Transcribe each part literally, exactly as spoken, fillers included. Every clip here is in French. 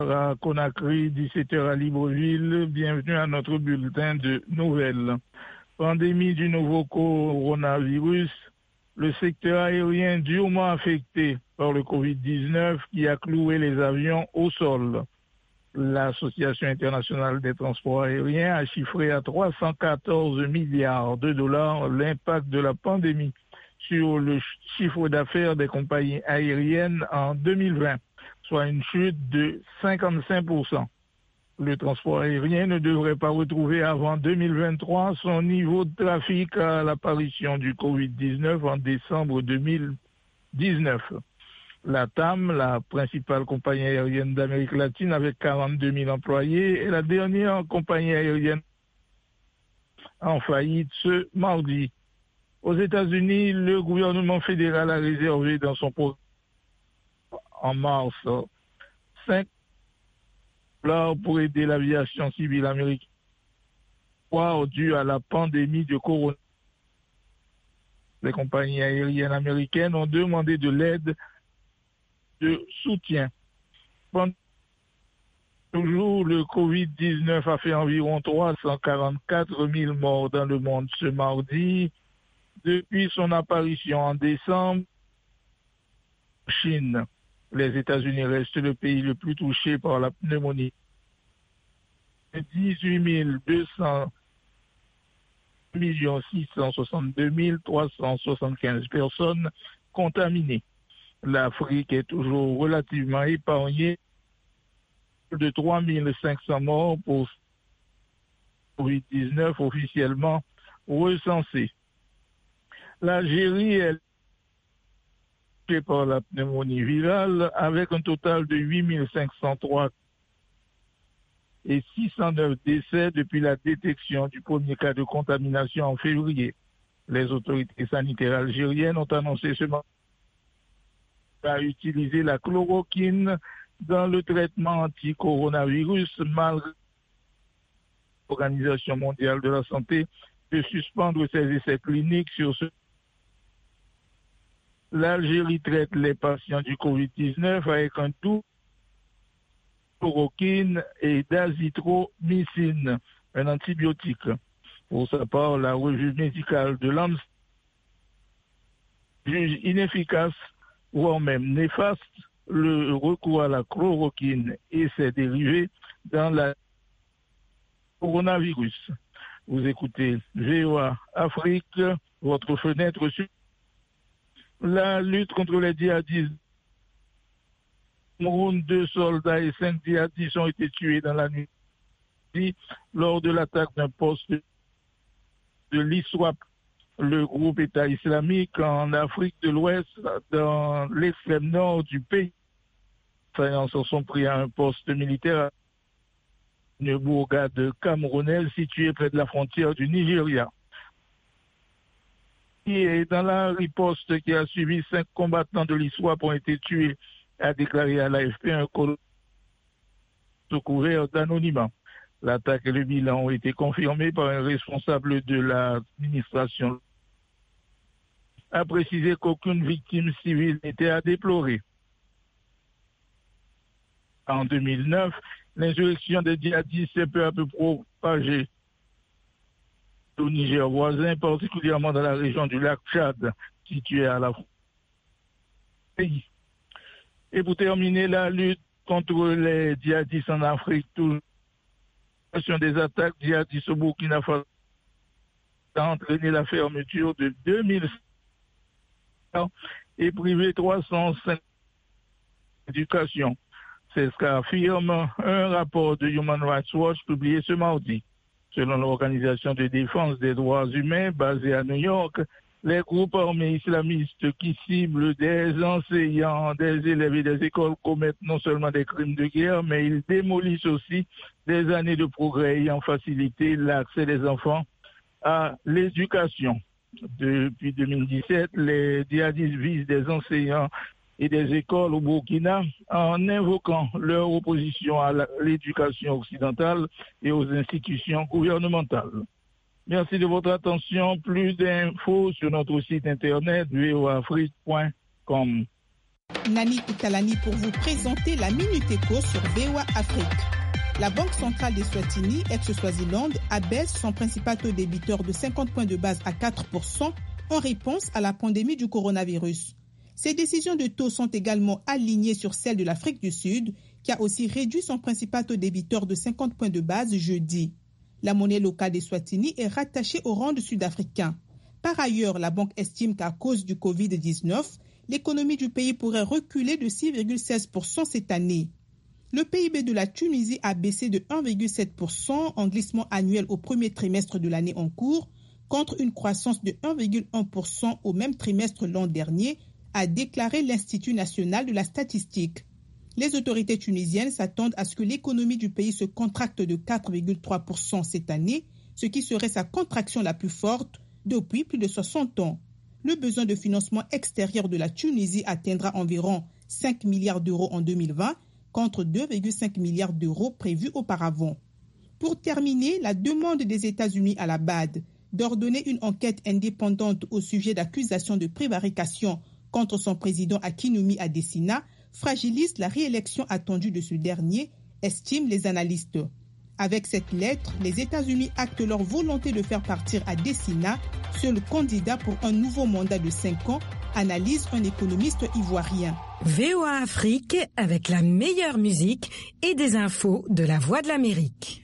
à Conakry, dix-sept heures à Libreville. Bienvenue à notre bulletin de nouvelles. Pandémie du nouveau coronavirus. Le secteur aérien durement affecté par le covid dix-neuf qui a cloué les avions au sol. L'Association internationale des transports aériens a chiffré à trois cent quatorze milliards de dollars l'impact de la pandémie sur le chiffre d'affaires des compagnies aériennes en deux mille vingt, soit une chute de cinquante-cinq pour cent. Le transport aérien ne devrait pas retrouver avant deux mille vingt-trois son niveau de trafic à l'apparition du covid dix-neuf en décembre deux mille dix-neuf. La T A M, la principale compagnie aérienne d'Amérique latine avec quarante-deux mille employés, est la dernière compagnie aérienne en faillite ce mardi. Aux États-Unis, le gouvernement fédéral a réservé dans son programme en mars cinq dollars pour aider l'aviation civile américaine due à la pandémie de coronavirus. Les compagnies aériennes américaines ont demandé de l'aide de soutien. Pendant toujours, le covid dix-neuf a fait environ trois cent quarante-quatre mille morts dans le monde ce mardi. Depuis son apparition en décembre, Chine, les États-Unis restent le pays le plus touché par la pneumonie. dix-huit mille deux cents millions six cent soixante-deux mille trois cent soixante-quinze personnes contaminées. L'Afrique est toujours relativement épargnée de trois mille cinq cents morts pour covid dix-neuf officiellement recensés. L'Algérie est touchée par la pneumonie virale avec un total de huit mille cinq cent trois et six cent neuf décès depuis la détection du premier cas de contamination en février. Les autorités sanitaires algériennes ont annoncé ce matin à utiliser la chloroquine dans le traitement anti-coronavirus malgré l'Organisation mondiale de la santé de suspendre ses essais cliniques sur ce. L'Algérie traite les patients du covid dix-neuf avec un doux chloroquine et d'azithromycine, un antibiotique. Pour sa part, la revue médicale de l'A M S juge inefficace voire même néfaste le recours à la chloroquine et ses dérivés dans la coronavirus. Vous écoutez V O A Afrique, votre fenêtre sur la lutte contre les djihadistes. Deux soldats et cinq djihadistes ont été tués dans la nuit lors de l'attaque d'un poste de l'I S W A P. Le groupe État islamique en Afrique de l'Ouest, dans l'extrême nord du pays. Les assaillants se sont pris à un poste militaire, une bourgade camerounaise située près de la frontière du Nigeria. Et dans la riposte qui a suivi, cinq combattants de l'I S W A P ont été tués, a déclaré à l'A F P un colonel sous couvert d'anonymat. L'attaque et le bilan ont été confirmés par un responsable de l'administration. A précisé qu'aucune victime civile n'était à déplorer. En deux mille neuf, l'insurrection des djihadistes s'est peu à peu propagée au Niger voisin, particulièrement dans la région du lac Tchad, située à la pays. Et pour terminer, la lutte contre les djihadistes en Afrique, toujours des attaques djihadistes au Burkina Faso a entraîné la fermeture de deux mille et privé trois cent cinq éducations. C'est ce qu'affirme un rapport de Human Rights Watch publié ce mardi. Selon l'Organisation de défense des droits humains basée à New York, les groupes armés islamistes qui ciblent des enseignants, des élèves et des écoles commettent non seulement des crimes de guerre, mais ils démolissent aussi des années de progrès ayant facilité l'accès des enfants à l'éducation. Depuis deux mille dix-sept, les djihadistes visent des enseignants et des écoles au Burkina en invoquant leur opposition à l'éducation occidentale et aux institutions gouvernementales. Merci de votre attention. Plus d'infos sur notre site internet v o afrique point com. Nani Koutalani pour vous présenter la Minute Éco sur V O A Afrique. La Banque centrale d'Eswatini, ex-Swaziland, abaisse son principal taux débiteur de cinquante points de base à quatre pour cent en réponse à la pandémie du coronavirus. Ces décisions de taux sont également alignées sur celles de l'Afrique du Sud, qui a aussi réduit son principal taux débiteur de cinquante points de base jeudi. La monnaie locale d'Eswatini est rattachée au rand sud-africain. Par ailleurs, la banque estime qu'à cause du covid dix-neuf, l'économie du pays pourrait reculer de six virgule seize pour cent cette année. Le P I B de la Tunisie a baissé de un virgule sept pour cent en glissement annuel au premier trimestre de l'année en cours, contre une croissance de un virgule un pour cent au même trimestre l'an dernier, a déclaré l'Institut national de la statistique. Les autorités tunisiennes s'attendent à ce que l'économie du pays se contracte de quatre virgule trois pour cent cette année, ce qui serait sa contraction la plus forte depuis plus de soixante ans. Le besoin de financement extérieur de la Tunisie atteindra environ cinq milliards d'euros en deux mille vingt, contre deux virgule cinq milliards d'euros prévus auparavant. Pour terminer, la demande des États-Unis à la B A D d'ordonner une enquête indépendante au sujet d'accusations de prévarication contre son président Akinwumi Adesina fragilise la réélection attendue de ce dernier, estiment les analystes. Avec cette lettre, les États-Unis actent leur volonté de faire partir Adesina, seul candidat pour un nouveau mandat de cinq ans, analyse un économiste ivoirien. V O A Afrique avec la meilleure musique et des infos de la Voix de l'Amérique.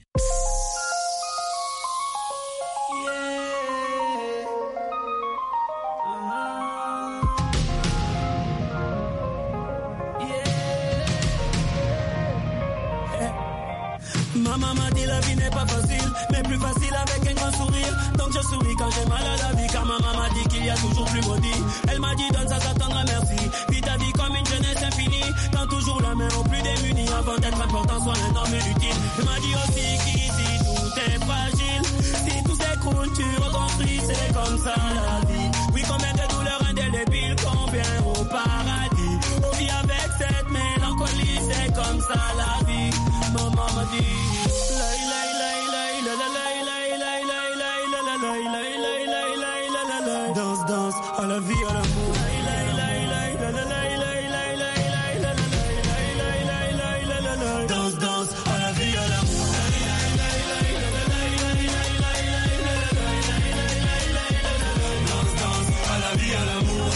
Maman m'a dit la vie n'est pas facile, mais plus facile avec un grand sourire. Donc je souris quand j'ai mal à la vie, car maman m'a dit qu'il y a toujours plus maudit. Elle m'a dit donne ça, ça t'attendra, merci. Vis ta vie comme une jeunesse infinie, tends toujours la main aux plus démunis. Avant d'être important, sois un homme utile. Elle m'a dit aussi qu'ici tout est fragile. Si tout s'écroule, tu reconstruis, c'est comme ça la vie. Oui, combien de douleurs indélébiles, combien au paradis. On vit avec cette mélancolie, c'est comme ça la vie. Maman m'a dit danse, danse, à la vie, à l'amour. Danse, danse, à la vie, à l'amour. Danse, danse, à la vie, à l'amour.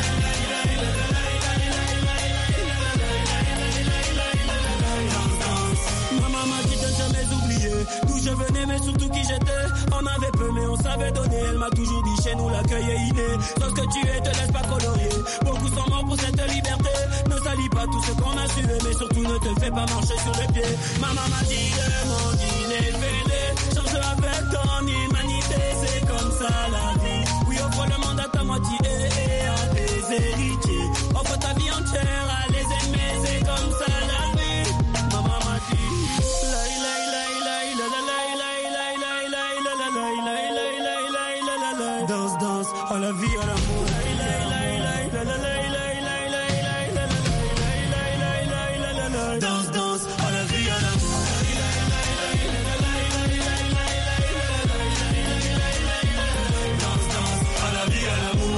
Maman m'a dit de ne jamais oublier d'où je venais, mais surtout qui j'étais. On avait peu, mais on savait donner. Elle m'a toujours dit chez nous l'accueil est inné. Sauf que tu es, te laisse pas colorier. Beaucoup sont morts pour cette liberté. Ne salis pas tout ce qu'on a sué, mais surtout ne te fais pas marcher sur les pieds. Maman m'a dit le monde il est fêlé. Change avec ton humanité, c'est comme ça la vie. Oui, offre le monde à ta moitié et à tes héritiers. Offre ta vie entière à les aimer, c'est comme ça la vie. Maman m'a dit danse, danse, à la vie, à l'amour. Danse, danse, à la vie, à l'amour. Danse, danse, à la vie, à l'amour.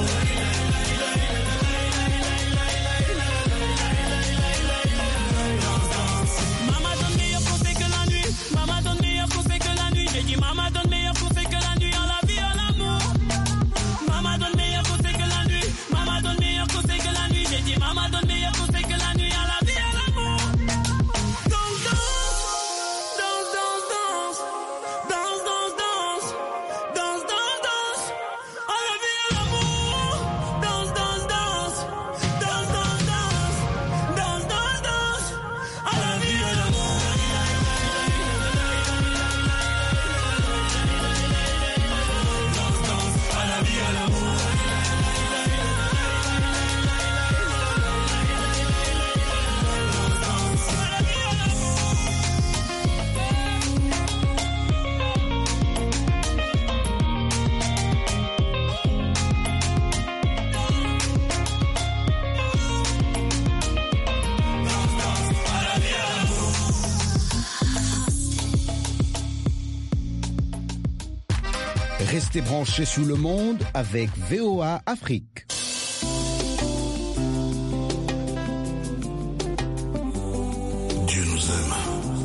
Danse, danse. Maman donne meilleur conseil que la nuit. Maman donne meilleur conseil que la nuit. J'ai dit maman donne meilleur conseil que la nuit. À la vie, à l'amour. Maman donne meilleur conseil que la nuit. Maman donne meilleur conseil que la nuit. J'ai dit maman donne meilleur conseil que la nuit. À la vie, à l'amour. Danse, danse, danse, danse, danse, danse, danse, danse, danse, danse, à la vie, à l'amour. Danse, danse, danse, danse, danse, danse, danse, danse, danse, à la vie, à l'amour. Danse, danse, à la vie, à l'amour. Restez branchés sous le monde avec V O A Afrique.